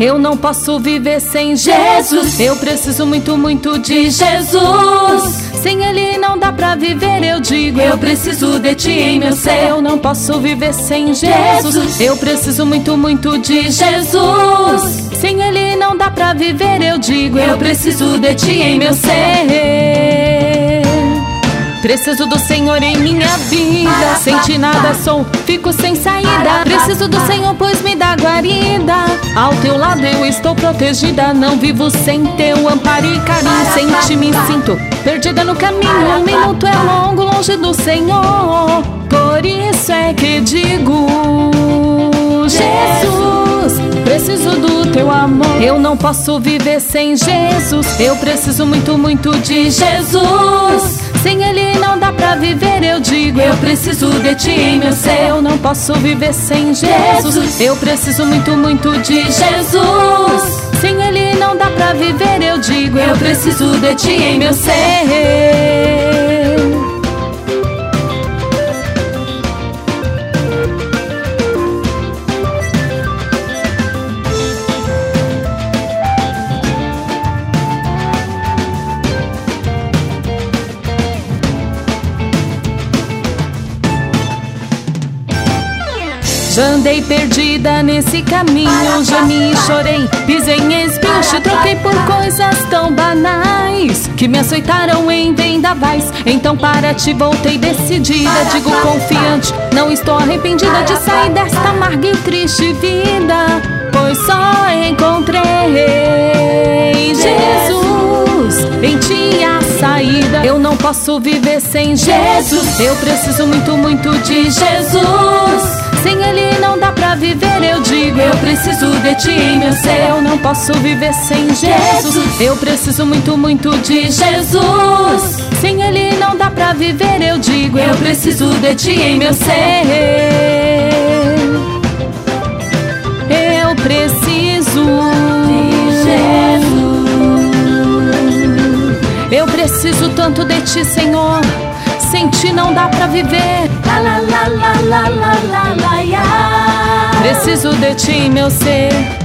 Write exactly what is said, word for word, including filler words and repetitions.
Eu não posso viver sem Jesus. Eu preciso muito, muito de Jesus. Sem Ele não dá pra viver, eu digo. Eu preciso de Ti em meu ser. Eu não posso viver sem Jesus. Eu preciso muito, muito de Jesus. Sem Ele não dá pra viver, eu digo. Eu preciso de Ti em meu ser. Preciso do Senhor em minha vida. Sem Ti nada sou, fico sem saída. Preciso do Senhor, pois me dá guarida. Ao Teu lado eu estou protegida. Não vivo sem Teu amparo e carinho. Sem Ti me sinto perdida no caminho. Um minuto é longo, longe do Senhor. Por isso é que digo: Jesus, preciso do Teu amor. Eu não posso viver sem Jesus. Eu preciso muito, muito de Jesus. Sem Ele não dá pra viver, eu digo. Eu preciso de Ti em meu ser. Eu não posso viver sem Jesus. Eu preciso muito, muito de Jesus. Sem Ele não dá pra viver, eu digo. Eu preciso de Ti em meu ser. Já andei perdida nesse caminho, gemi e chorei, pisei em espinhos, te troquei por coisas tão banais que me açoitaram em vendavais. Então para Ti voltei decidida, digo confiante, não estou arrependida de sair desta amarga e triste vida, pois só encontrei Jesus, em Ti a saída. Eu não posso viver sem Jesus. Eu preciso muito, muito de Jesus. Sem Ele não dá pra viver, eu digo. Eu preciso de Ti em meu ser. Eu não posso viver sem Jesus. Eu preciso muito, muito de Jesus. Sem Ele não dá pra viver, eu digo. Eu preciso de Ti em meu ser. Eu preciso de Jesus. Eu preciso tanto de Ti, Senhor. Sem Ti não dá pra viver. La la la la la la la la. Preciso de Ti, meu ser.